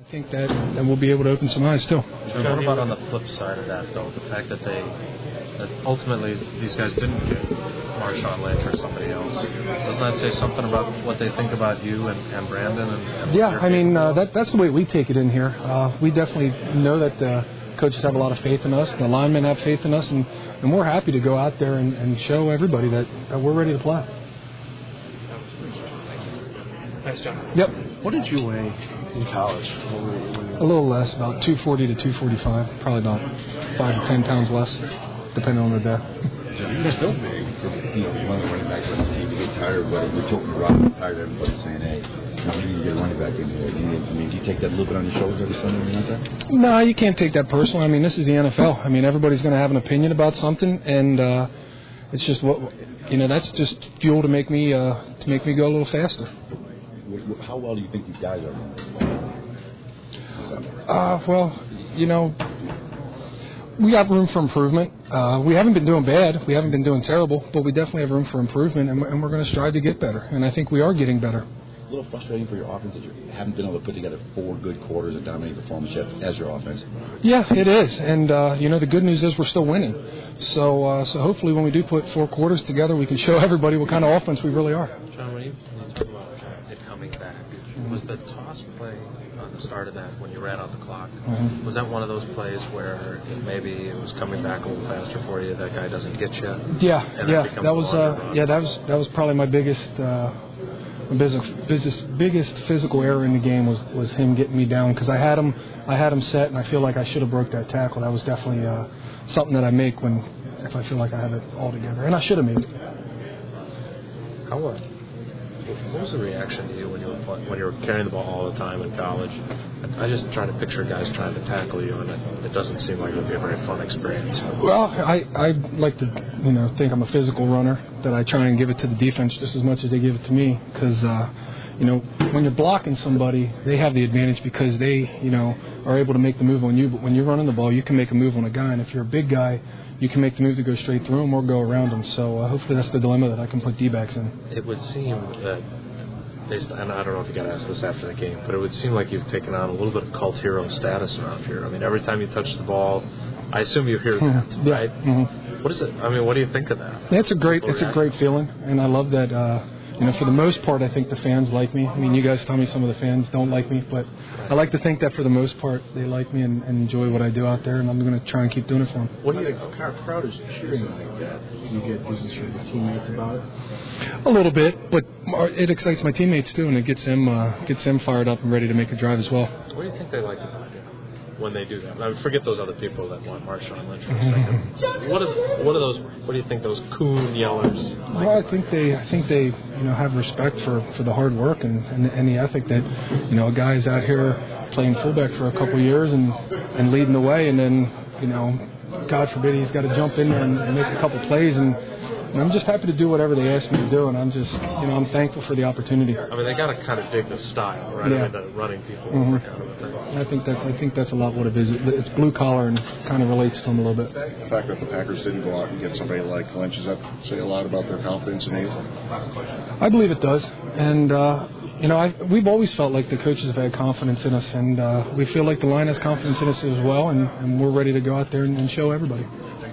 think that we'll be able to open some eyes too. What about on the flip side of that, though? The fact that ultimately these guys didn't get Marshawn Lynch or somebody else. Doesn't that say something about what they think about you and Brandon? And yeah, I mean, that's the way we take it in here. We definitely know that the coaches have a lot of faith in us, the linemen have faith in us, and we're happy to go out there and show everybody that we're ready to play. Thanks, John. Yep. What did you weigh in college? A little less, about 240 to 245, probably about 5 to 10 pounds less, depending on the day. You're still big. One of the running backs on the team, you get tired of everybody. We're joking around, tired of everybody saying, hey, you need to get a running back in here. Do you take that a little bit on your shoulders every Sunday or anything like that? No, you can't take that personally. I mean, this is the NFL. I mean, everybody's going to have an opinion about something, and it's just that's just fuel to make me go a little faster. How well do you think these guys are running? We got room for improvement. We haven't been doing bad. We haven't been doing terrible, but we definitely have room for improvement, and we're going to strive to get better. And I think we are getting better. A little frustrating for your offense that you haven't been able to put together 4 good quarters of dominating performance yet as your offense. Yeah, it is. And, the good news is we're still winning. So hopefully when we do put 4 quarters together, we can show everybody what kind of offense we really are. John, when you talk about it coming back, was the toss play on the start of that when you ran out the clock, was that one of those plays where maybe it was coming back a little faster for you, that guy doesn't get you? Yeah. That was probably my biggest physical error in the game was him getting me down, because I had him set, and I feel like I should have broke that tackle. That was definitely something that I make if I feel like I have it all together, and I should have made it. What was the reaction to you when you were carrying the ball all the time in college? I just try to picture guys trying to tackle you, and it doesn't seem like it would be a very fun experience. Well, I like to think I'm a physical runner, that I try and give it to the defense just as much as they give it to me, because when you're blocking somebody, they have the advantage because they are able to make the move on you. But when you're running the ball, you can make a move on a guy, and if you're a big guy, you can make the move to go straight through him or go around him. So hopefully that's the dilemma that I can put D-backs in. It would seem that, and I don't know if you got to ask this after the game, but it would seem like you've taken on a little bit of cult hero status around here. I mean, every time you touch the ball, I assume you hear that, right? Mm-hmm. What is it? I mean, what do you think of that? Yeah, it's a great feeling, and I love that. For the most part, I think the fans like me. I mean, you guys tell me some of the fans don't like me, but I like to think that for the most part they like me and enjoy what I do out there, and I'm going to try and keep doing it for them. What do you think? How crowd is cheering like that? Do you get business from your teammates about it? A little bit, but it excites my teammates too, and it gets them fired up and ready to make a drive as well. What do you think they like about you when they do that? I mean, forget those other people that want Marshawn Lynch for a second. What are those? What do you think those coon yellers like? Well, I think they have respect for the hard work and the ethic that a guy's out here playing fullback for a couple of years and leading the way, and then God forbid he's got to jump in there and make a couple plays, and I'm just happy to do whatever they ask me to do, and I'm just I'm thankful for the opportunity. I mean, they got to kind of dig the style, right? Yeah. I mean, the running people work out of it. I think that's a lot what it is. It's blue collar and kind of relates to them a little bit. The fact that the Packers didn't go out and get somebody like Lynch, does that say a lot about their confidence in Hazel? I believe it does, and we've always felt like the coaches have had confidence in us, and we feel like the line has confidence in us as well, and we're ready to go out there and show everybody.